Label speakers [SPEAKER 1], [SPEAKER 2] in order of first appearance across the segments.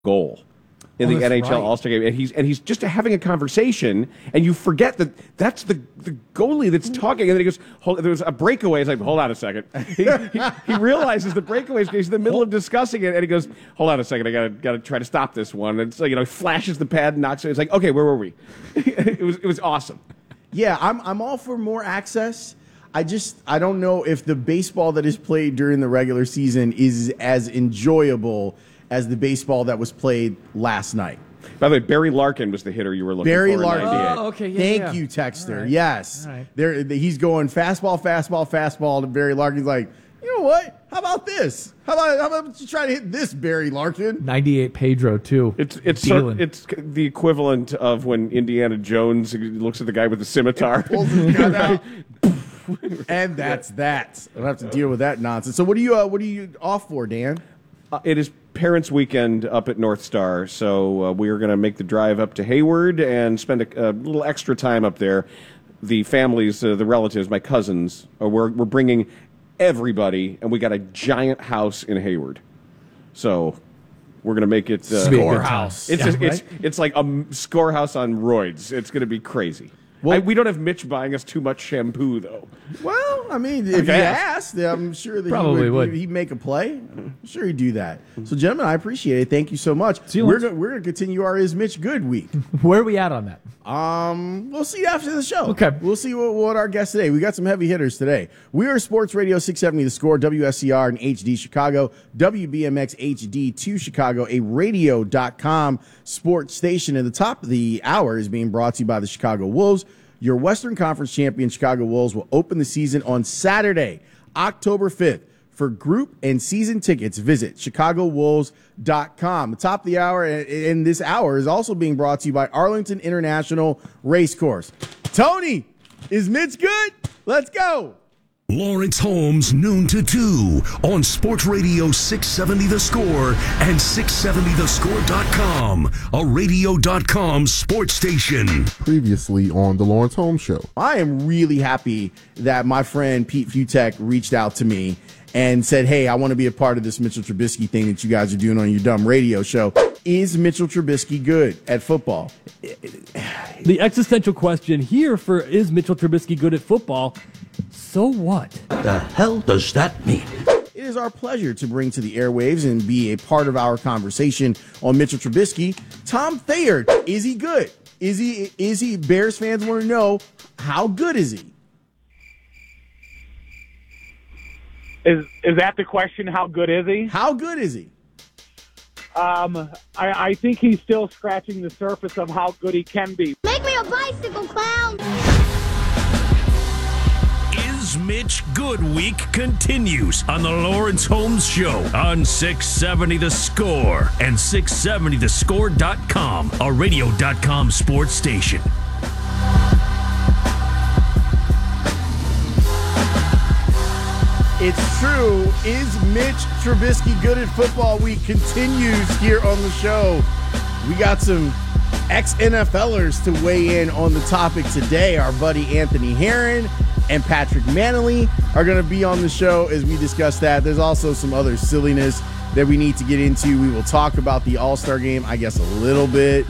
[SPEAKER 1] goal in the NHL
[SPEAKER 2] right.
[SPEAKER 1] All-Star game, and he's just having a conversation, and you forget that that's the goalie that's talking, and then he goes, there was a breakaway. He's like, hold on a second. He realizes the breakaway is he's in the middle of discussing it, and he goes, hold on a second, I gotta try to stop this one. And so he flashes the pad, and knocks it. It's like, okay, where were we? It was awesome.
[SPEAKER 3] Yeah, I'm all for more access. I don't know if the baseball that is played during the regular season is as enjoyable as the baseball that was played last night.
[SPEAKER 1] By the way, Barry Larkin was the hitter you were looking
[SPEAKER 3] Barry
[SPEAKER 1] for.
[SPEAKER 3] Larkin.
[SPEAKER 2] Oh, okay. Yeah,
[SPEAKER 3] Thank you, Texter.
[SPEAKER 2] Right.
[SPEAKER 3] Yes.
[SPEAKER 2] All right.
[SPEAKER 3] He's going fastball to Barry Larkin. He's like, you know what? How about this? How about you try to hit this, Barry Larkin?
[SPEAKER 2] 98 Pedro, too.
[SPEAKER 1] It's the equivalent of when Indiana Jones looks at the guy with the scimitar.
[SPEAKER 3] Pulls his gun out. And that's that. I don't have to deal with that nonsense. So what are you off for, Dan?
[SPEAKER 1] It is Parents' Weekend up at North Star, so we are going to make the drive up to Hayward and spend a little extra time up there. The families, the relatives, my cousins, we're bringing everybody, and we got a giant house in Hayward. So we're going to make it
[SPEAKER 3] Scorehouse.
[SPEAKER 1] It's like a scorehouse on roids. It's going to be crazy. Well, we don't have Mitch buying us too much shampoo, though.
[SPEAKER 3] Well, I mean, if you asked, I'm sure that he'd make a play. I'm sure he'd do that. So, gentlemen, I appreciate it. Thank you so much. We're going to continue our Is Mitch Good week.
[SPEAKER 2] Where are we at on that?
[SPEAKER 3] We'll see after the show.
[SPEAKER 2] Okay.
[SPEAKER 3] We'll see what our guests today. We got some heavy hitters today. We are Sports Radio 670 The Score, WSCR and HD Chicago, WBMX HD 2 Chicago, a radio.com sports station. At the top of the hour is being brought to you by the Chicago Wolves. Your Western Conference champion Chicago Wolves will open the season on Saturday, October 5th. For group and season tickets, visit ChicagoWolves.com. The top of the hour in this hour is also being brought to you by Arlington International Racecourse. Tony, is Mitch good? Let's go.
[SPEAKER 4] Lawrence Holmes, noon to 2 on Sports Radio 670 The Score and 670thescore.com, a radio.com sports station.
[SPEAKER 5] Previously on the Lawrence Holmes Show.
[SPEAKER 3] I am really happy that my friend Pete Futek reached out to me and said, hey, I want to be a part of this Mitchell Trubisky thing that you guys are doing on your dumb radio show. Is Mitchell Trubisky good at football?
[SPEAKER 6] The existential question here for is Mitchell Trubisky good at football? So what?
[SPEAKER 7] The hell does that mean?
[SPEAKER 3] It is our pleasure to bring to the airwaves and be a part of our conversation on Mitchell Trubisky, Tom Thayer. Is he good? Is he? Bears fans want to know, how good is he?
[SPEAKER 8] Is that the question? How good is he?
[SPEAKER 3] How good is he?
[SPEAKER 8] I think he's still scratching the surface of how good he can be.
[SPEAKER 9] Make me a bicycle clown!
[SPEAKER 4] Is Mitch Good Week continues on the Lawrence Holmes Show on 670 The Score and 670thescore.com, a radio.com sports station.
[SPEAKER 3] It's true. Is Mitch Trubisky good at football? Week continues here on the show. We got some ex-NFLers to weigh in on the topic today. Our buddy Anthony Herron and Patrick Manley are going to be on the show as we discuss that. There's also some other silliness that we need to get into. We will talk about the All-Star game, I guess, a little bit.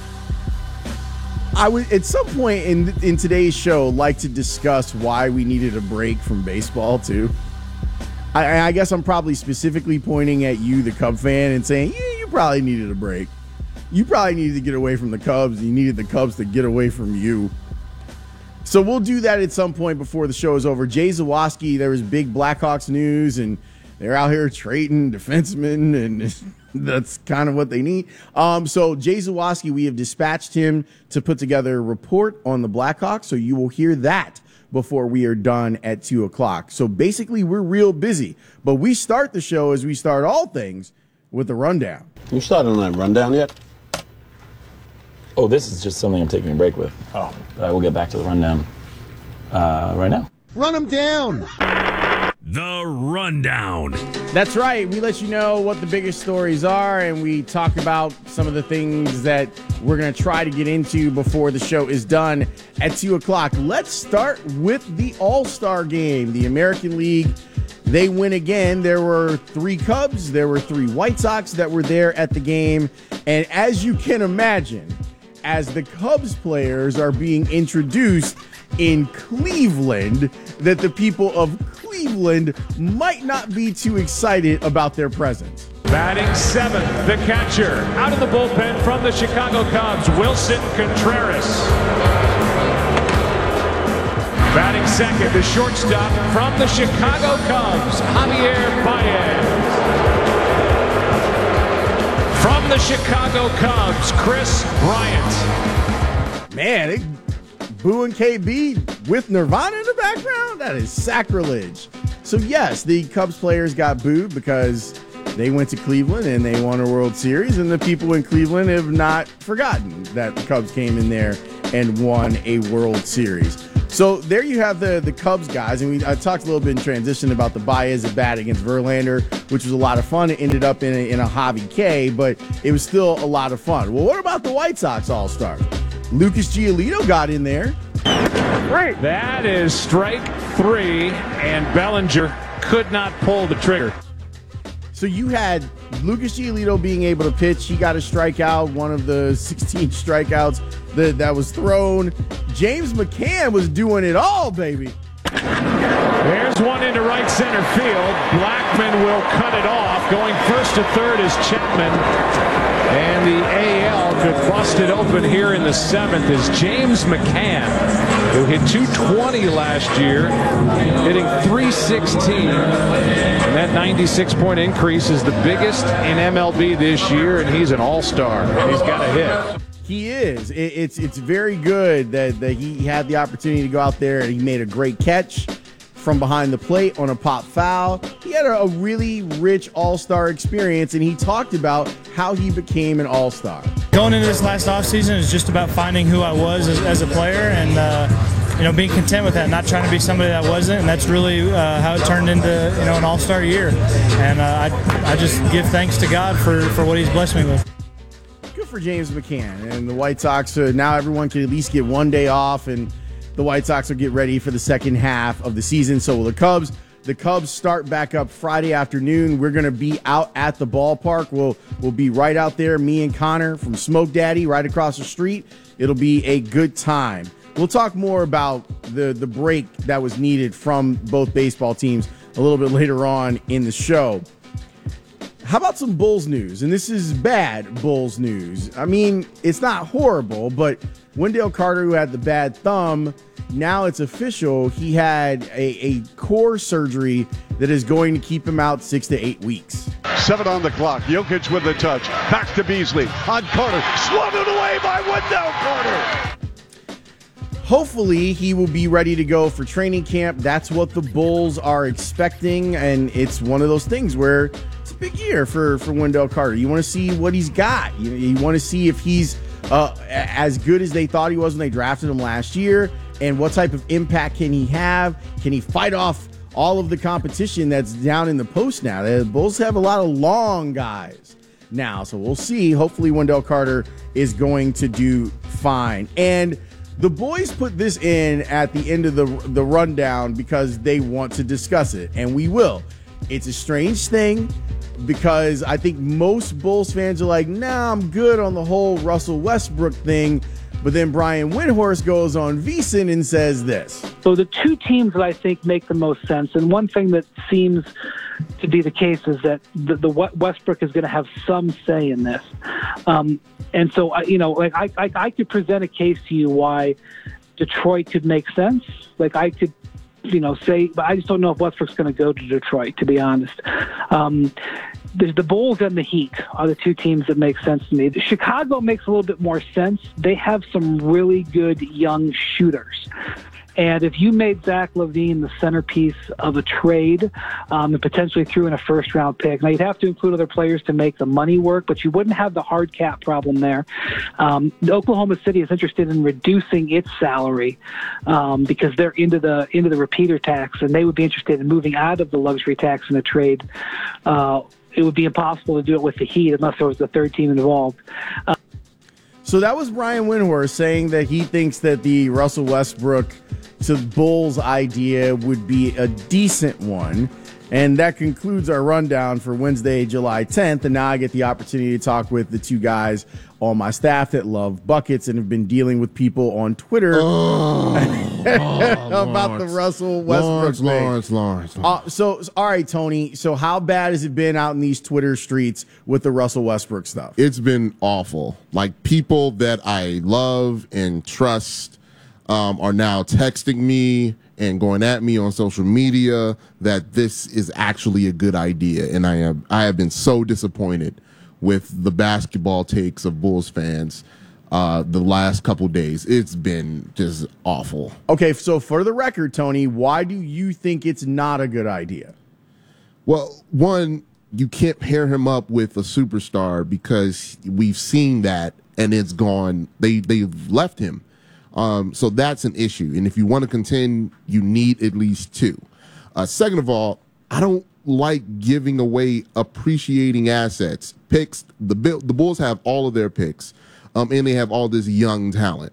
[SPEAKER 3] I would, at some point in today's show, like to discuss why we needed a break from baseball, too. I guess I'm probably specifically pointing at you, the Cub fan, and saying, yeah, you probably needed a break. You probably needed to get away from the Cubs. You needed the Cubs to get away from you. So we'll do that at some point before the show is over. Jay Zawaski, there was big Blackhawks news, and they're out here trading defensemen, and that's kind of what they need. So Jay Zawaski, we have dispatched him to put together a report on the Blackhawks, so you will hear that before we are done at 2 o'clock. So basically, we're real busy. But we start the show, as we start all things, with the rundown.
[SPEAKER 10] You started on that rundown yet?
[SPEAKER 11] Oh, this is just something I'm taking a break with. Oh. We'll get back to the rundown right now.
[SPEAKER 5] Run him down!
[SPEAKER 4] The Rundown.
[SPEAKER 3] That's right. We let you know what the biggest stories are, and we talk about some of the things that we're going to try to get into before the show is done at 2 o'clock. Let's start with the All-Star game. The American League They win again. There were 3 Cubs, there were 3 White Sox that were there at the game. And as you can imagine, as the Cubs players are being introduced in Cleveland, that the people of Cleveland might not be too excited about their presence.
[SPEAKER 12] Batting 7th, the catcher. Out of the bullpen from the Chicago Cubs, Wilson Contreras. Batting 2nd, the shortstop from the Chicago Cubs, Javier Baez. From the Chicago Cubs, Chris Bryant.
[SPEAKER 3] Man, booing KB with Nirvana in the background? That is sacrilege. So yes, the Cubs players got booed because they went to Cleveland and they won a World Series, and the people in Cleveland have not forgotten that the Cubs came in there and won a World Series. So there you have the Cubs guys, and I talked a little bit in transition about the Baez at bat against Verlander, which was a lot of fun. It ended up in a Javi K, but it was still a lot of fun. Well, what about the White Sox All-Stars? Lucas Giolito got in there.
[SPEAKER 12] Right. That is strike 3, and Bellinger could not pull the trigger.
[SPEAKER 3] So you had Lucas Giolito being able to pitch. He got a strikeout, one of the 16 strikeouts that was thrown. James McCann was doing it all, baby.
[SPEAKER 12] There's one into right center field. Blackman will cut it off. Going first to third is Chapman. And the AL could bust it open here in the 7th is James McCann, who hit .220 last year, hitting .316. And that 96-point increase is the biggest in MLB this year, and he's an all-star. He's got a hit.
[SPEAKER 3] He is. It's very good that he had the opportunity to go out there and he made a great catch from behind the plate on a pop foul. He had a really rich all-star experience, and he talked about how he became an all-star.
[SPEAKER 13] Going into this last offseason is just about finding who I was as a player and being content with that, not trying to be somebody that wasn't, and that's really how it turned into an all-star year. And I just give thanks to God for what he's blessed me with.
[SPEAKER 3] Good for James McCann and the White Sox. Now everyone can at least get one day off, and the White Sox will get ready for the second half of the season. So will the Cubs. The Cubs start back up Friday afternoon. We're going to be out at the ballpark. We'll be right out there, me and Connor from Smoke Daddy, right across the street. It'll be a good time. We'll talk more about the break that was needed from both baseball teams a little bit later on in the show. How about some Bulls news? And this is bad Bulls news. I mean, it's not horrible, but Wendell Carter, who had the bad thumb, now it's official. He had a core surgery that is going to keep him out 6 to 8 weeks.
[SPEAKER 14] 7 on the clock. Jokic with the touch. Back to Beasley. On Carter. Swatted away by Wendell Carter.
[SPEAKER 3] Hopefully, he will be ready to go for training camp. That's what the Bulls are expecting, and it's one of those things where it's a big year for Wendell Carter. You want to see what he's got. You want to see if he's as good as they thought he was when they drafted him last year, and what type of impact can he have? Can he fight off all of the competition that's down in the post now? The Bulls have a lot of long guys now, so we'll see. Hopefully, Wendell Carter is going to do fine. And the boys put this in at the end of the rundown because they want to discuss it, and we will. It's a strange thing because I think most Bulls fans are like, nah, I'm good on the whole Russell Westbrook thing. But then Brian Windhorst goes on VSiN and says this.
[SPEAKER 15] So the two teams that I think make the most sense, and one thing that seems to be the case is that the Westbrook is going to have some say in this. And so, I could present a case to you why Detroit could make sense. Like I could, say, but I just don't know if Westbrook's going to go to Detroit, to be honest. The Bulls and the Heat are the two teams that make sense to me. Chicago makes a little bit more sense. They have some really good young shooters. And if you made Zach LaVine the centerpiece of a trade and potentially threw in a first-round pick, now you'd have to include other players to make the money work, but you wouldn't have the hard cap problem there. Oklahoma City is interested in reducing its salary because they're into the repeater tax, and they would be interested in moving out of the luxury tax in a trade. It would be impossible to do it with the Heat unless there was a third team involved.
[SPEAKER 3] So that was Brian Windhorst saying that he thinks that the Russell Westbrook to Bulls idea would be a decent one. And that concludes our rundown for Wednesday, July 10th. And now I get the opportunity to talk with the two guys on my staff that love buckets and have been dealing with people on Twitter about the Russell Westbrook thing.
[SPEAKER 5] Lawrence.
[SPEAKER 3] So, all right, Tony. So how bad has it been out in these Twitter streets with the Russell Westbrook stuff?
[SPEAKER 5] It's been awful. Like, people that I love and trust are now texting me and going at me on social media that this is actually a good idea. And I have been so disappointed with the basketball takes of Bulls fans the last couple days. It's been just awful.
[SPEAKER 3] Okay, so for the record, Tony, why do you think it's not a good idea?
[SPEAKER 5] Well, one, you can't pair him up with a superstar because we've seen that and it's gone. They've left him. So that's an issue. And if you want to contend, you need at least two. Second of all, I don't like giving away appreciating assets. Picks, the Bulls have all of their picks, and they have all this young talent.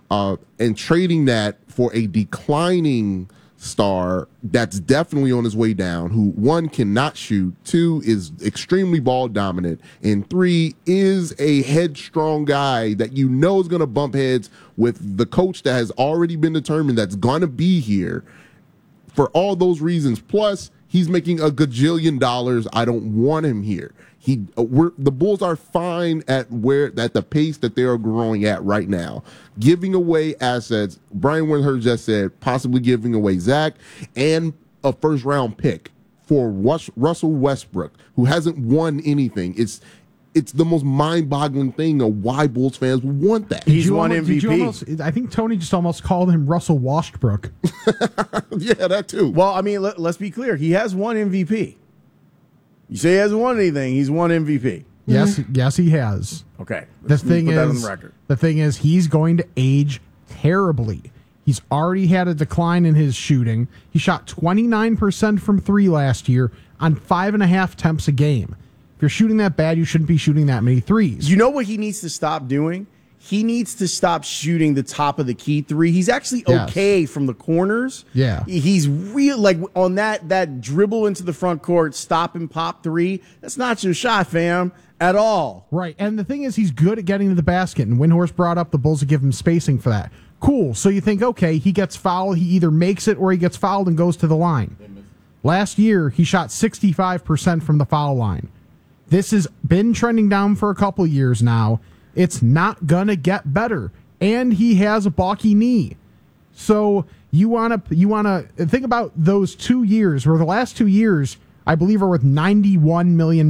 [SPEAKER 5] And trading that for a declining star that's definitely on his way down, who, one, cannot shoot, two, is extremely ball dominant, and three, is a headstrong guy that you know is going to bump heads with the coach that has already been determined that's going to be here. For all those reasons, plus he's making $1 gajillion. I don't want him here. The Bulls are fine at the pace that they are growing at right now. Giving away assets, Brian Windhorst just said, possibly giving away Zach and a first-round pick for Russell Westbrook, who hasn't won anything. It's the most mind-boggling thing of why Bulls fans want that.
[SPEAKER 3] He's won MVP.
[SPEAKER 2] I think Tony just almost called him Russell Washbrook.
[SPEAKER 5] Yeah, that too.
[SPEAKER 3] Well, I mean, let's be clear. He has won MVP. You say he hasn't won anything. He's won MVP.
[SPEAKER 2] Yes, he has.
[SPEAKER 3] Okay.
[SPEAKER 2] The thing
[SPEAKER 3] put that on the record.
[SPEAKER 2] The thing is, he's going to age terribly. He's already had a decline in his shooting. He shot 29% from three last year on 5.5 attempts a game. If you're shooting that bad, you shouldn't be shooting that many threes.
[SPEAKER 3] You know what he needs to stop doing? He needs to stop shooting the top of the key three. He's actually okay from the corners.
[SPEAKER 2] Yeah.
[SPEAKER 3] He's real, like on that dribble into the front court, stop and pop three. That's not your shot, fam, at all.
[SPEAKER 2] Right. And the thing is, he's good at getting to the basket. And Windhorst brought up the Bulls to give him spacing for that. Cool. So you think, okay, he gets fouled. He either makes it or he gets fouled and goes to the line. Last year, he shot 65% from the foul line. This has been trending down for a couple years now. It's not going to get better. And he has a balky knee. So you want to think about those 2 years, where the last 2 years, I believe, are worth $91 million.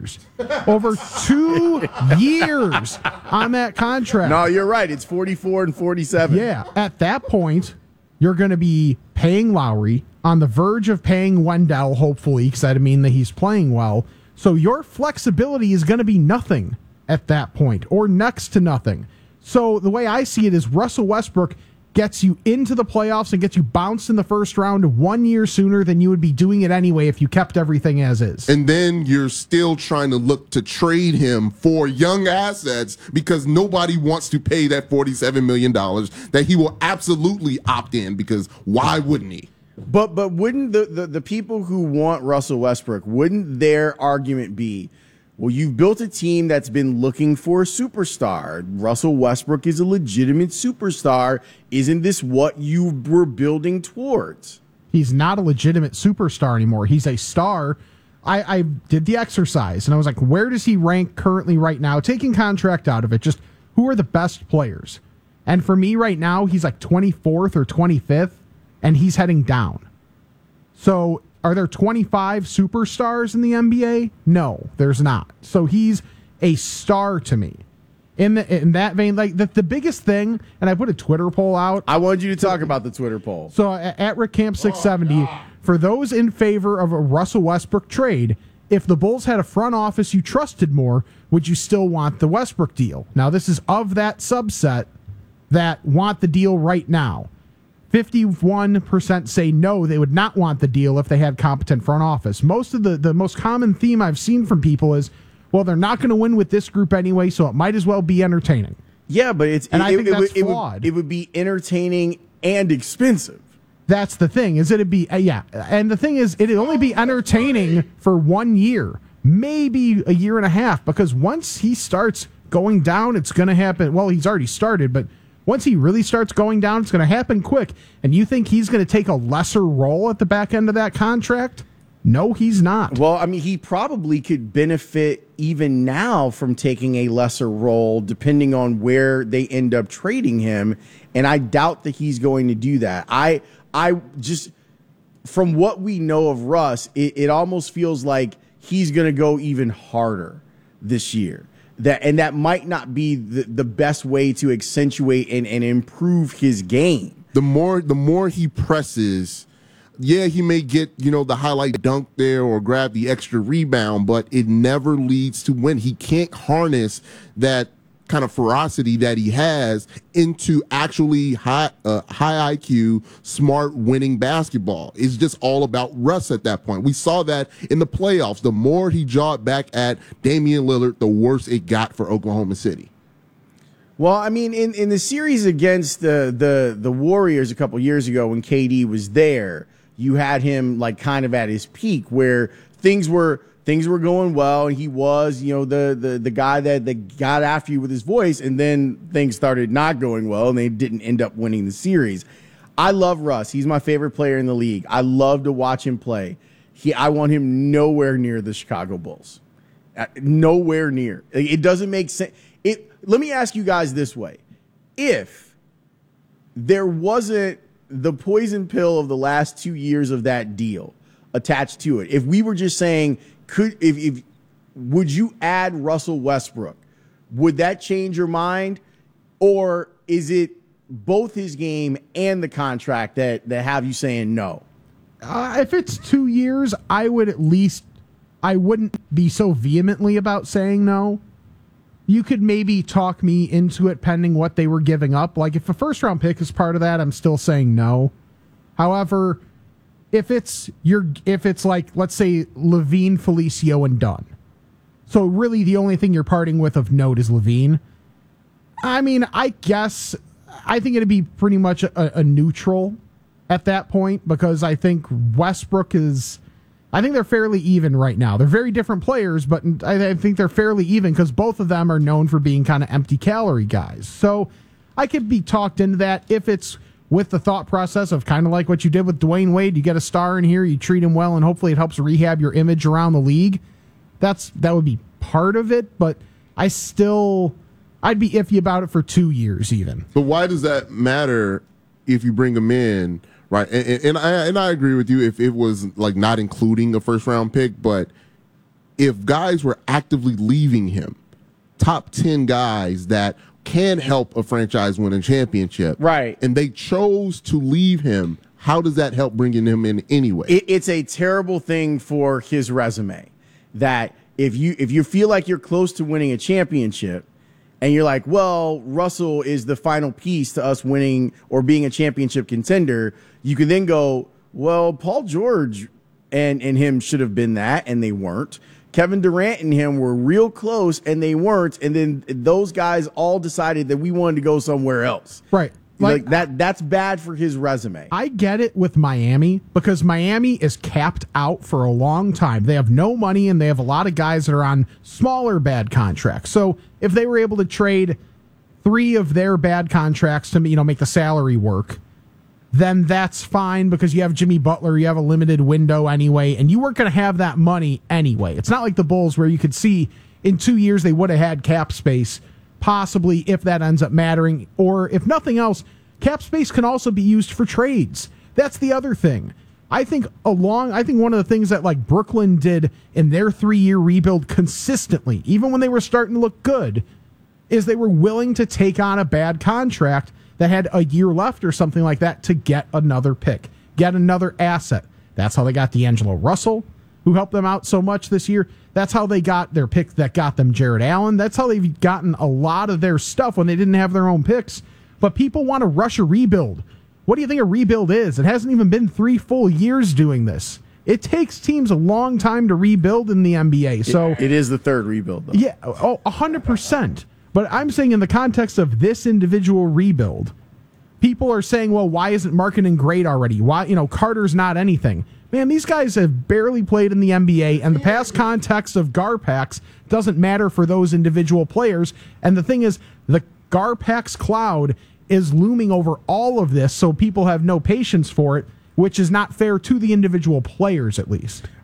[SPEAKER 2] Over 2 years on that contract.
[SPEAKER 3] No, you're right. It's 44 and 47.
[SPEAKER 2] Yeah. At that point, you're going to be paying Lowry, on the verge of paying Wendell, hopefully, because that'd mean that he's playing well. So your flexibility is going to be nothing at that point, or next to nothing. So the way I see it is Russell Westbrook gets you into the playoffs and gets you bounced in the first round 1 year sooner than you would be doing it anyway if you kept everything as is.
[SPEAKER 5] And then you're still trying to look to trade him for young assets because nobody wants to pay that $47 million that he will absolutely opt in, because why wouldn't he?
[SPEAKER 3] But wouldn't the people who want Russell Westbrook, wouldn't their argument be, well, you've built a team that's been looking for a superstar. Russell Westbrook is a legitimate superstar. Isn't this what you were building towards?
[SPEAKER 2] He's not a legitimate superstar anymore. He's a star. I did the exercise, and I was like, where does he rank currently right now? Taking contract out of it, just who are the best players? And for me right now, he's like 24th or 25th, and he's heading down. So are there 25 superstars in the NBA? No, there's not. So he's a star to me. In that vein, like the biggest thing, and I put a Twitter poll out.
[SPEAKER 3] I wanted you to talk about the Twitter poll.
[SPEAKER 2] So at RickCamp670, for those in favor of a Russell Westbrook trade, if the Bulls had a front office you trusted more, would you still want the Westbrook deal? Now, this is of that subset that want the deal right now. 51% say no, they would not want the deal if they had competent front office. Most of the most common theme I've seen from people is, well, they're not going to win with this group anyway, so it might as well be entertaining.
[SPEAKER 3] Yeah, but
[SPEAKER 2] I think that's flawed.
[SPEAKER 3] It would be entertaining and expensive.
[SPEAKER 2] That's the thing, is it'd be, and the thing is, it'd only be entertaining for 1 year, maybe a year and a half, because once he starts going down, it's going to happen. Well, he's already started, but once he really starts going down, it's going to happen quick. And you think he's going to take a lesser role at the back end of that contract? No, he's not.
[SPEAKER 3] Well, I mean, he probably could benefit even now from taking a lesser role, depending on where they end up trading him. And I doubt that he's going to do that. I just, from what we know of Russ, it almost feels like he's going to go even harder this year. That might not be the best way to accentuate and improve his game.
[SPEAKER 5] The more he presses, yeah, he may get, the highlight dunk there or grab the extra rebound, but it never leads to win. He can't harness that kind of ferocity that he has into actually high IQ, smart, winning basketball. It's just all about Russ at that point. We saw that in the playoffs. The more he jawed back at Damian Lillard, the worse it got for Oklahoma City.
[SPEAKER 3] Well, I mean, in the series against the Warriors a couple years ago when KD was there, you had him like kind of at his peak where things were going well, and he was, the guy that got after you with his voice, and then things started not going well, and they didn't end up winning the series. I love Russ. He's my favorite player in the league. I love to watch him play. I want him nowhere near the Chicago Bulls. Nowhere near. It doesn't make sense. Let me ask you guys this way. If there wasn't the poison pill of the last 2 years of that deal attached to it, if we were just saying, would you add Russell Westbrook? Would that change your mind? Or is it both his game and the contract that have you saying no?
[SPEAKER 2] If it's 2 years, I wouldn't be so vehemently about saying no. You could maybe talk me into it pending what they were giving up. Like if a first round pick is part of that, I'm still saying no. However, if it's like, let's say, LaVine, Felicio, and Dunn. So really the only thing you're parting with of note is LaVine. I mean, I think it'd be pretty much a neutral at that point, because I think Westbrook I think they're fairly even right now. They're very different players, but I think they're fairly even because both of them are known for being kind of empty calorie guys. So I could be talked into that if it's with the thought process of kind of like what you did with Dwayne Wade. You get a star in here, you treat him well, and hopefully it helps rehab your image around the league. That would be part of it, but I'd be iffy about it for 2 years even.
[SPEAKER 5] But why does that matter if you bring him in? Right, and I agree with you if it was like not including a first round pick, but if guys were actively leaving him, top 10 guys that can help a franchise win a championship,
[SPEAKER 3] right,
[SPEAKER 5] and they chose to leave him, how does that help bringing him in anyway?
[SPEAKER 3] It's a terrible thing for his resume that if you feel like you're close to winning a championship, and you're like, well, Russell is the final piece to us winning or being a championship contender, you can then go, well, Paul George and him should have been that, and they weren't. Kevin Durant and him were real close, and they weren't. And then those guys all decided that we wanted to go somewhere else.
[SPEAKER 2] Right.
[SPEAKER 3] Like that's bad for his resume.
[SPEAKER 2] I get it with Miami because Miami is capped out for a long time. They have no money and they have a lot of guys that are on smaller bad contracts. So if they were able to trade 3 of their bad contracts to make the salary work, then that's fine because you have Jimmy Butler, you have a limited window anyway, and you weren't going to have that money anyway. It's not like the Bulls where you could see in 2 years they would have had cap space, possibly if that ends up mattering, or if nothing else, cap space can also be used for trades. That's the other thing. I think one of the things that like Brooklyn did in their 3-year rebuild consistently, even when they were starting to look good, is they were willing to take on a bad contract that had a year left or something like that to get another pick, get another asset. That's how they got D'Angelo Russell, who helped them out so much this year. That's how they got their pick that got them Jared Allen. That's how they've gotten a lot of their stuff when they didn't have their own picks. But people want to rush a rebuild. What do you think a rebuild is? It hasn't even been 3 full years doing this. It takes teams a long time to rebuild in the NBA. So
[SPEAKER 3] it is the third rebuild, though.
[SPEAKER 2] Yeah, 100%. But I'm saying in the context of this individual rebuild, people are saying, well, why isn't Markkanen great already? Why, Carter's not anything. Man, these guys have barely played in the NBA, and the past context of Garpax doesn't matter for those individual players. And the thing is, the Garpax cloud is looming over all of this, so people have no patience for it, which is not fair to the individual players, at least.